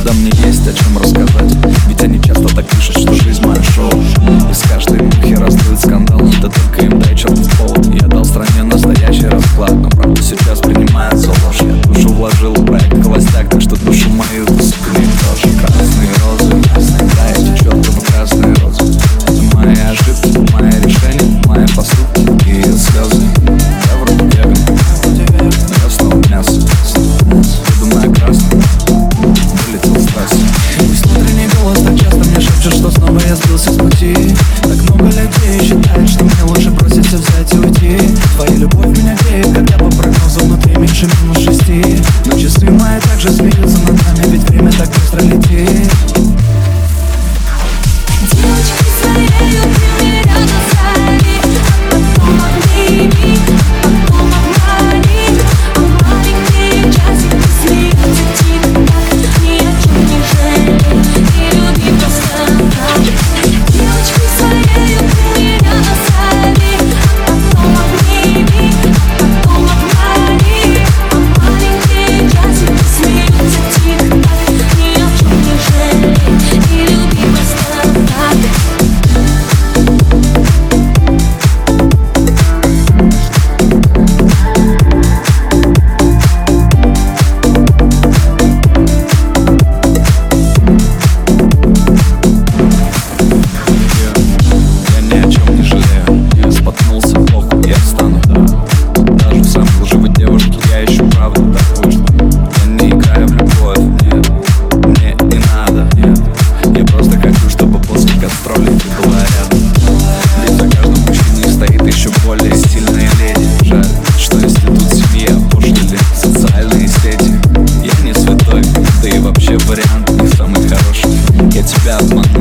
правда мне есть о чем рассказать. Ведь они часто так пишут, что жизнь моя шоу. Из каждой мухи раздует скандал, но ты только им дай чертов повод. Я дал стране настоящий расклад, но правду сейчас принимают за ложь. Я душу вложил в проект холостяк, так что душу мою высыпали тоже. Красные розы, да, я течет como красные розы. Это мои ошибки, мои решения, мои поступки и ее слезы. Я вроде веган, но я снова мясо. Я думаю, красный вылетел с трассы. Пусть внутренний голос так часто мне шепчет, что снова я сбился с пути. Так много людей считают, что мне лучше бросить все, взять и уйти. Твоя любовь меня греет, когда по прогнозу внутри меньше -6. Но часы мои также смеются над нами, ведь время так быстро летит. Девочки своей любви рядом сзади, а потом обними, потом обмани. А маленькие часики смеются тик-так, ни о чем не жалей, и люби просто так. Девочки своей любви рядом сзади, а потом обними, потом обмани. А маленькие часики смеются тик-так, ни о чем не жалей, и люби просто так. Я ни о чем не жалею. Я споткнулся, похуй, я встану, да. Даже в самой лживой девушке я ищу правду такую, что я не играю в любовь, нет. Мне не надо, нет. Я просто хочу, чтобы после гастролей ты была рядом. Ведь за каждым мужчиной стоит еще более стильная леди. Жаль, что институт семьи опошлили социальные сети. Я не святой, да и вообще вариант не самый хороший. Я тебя обману.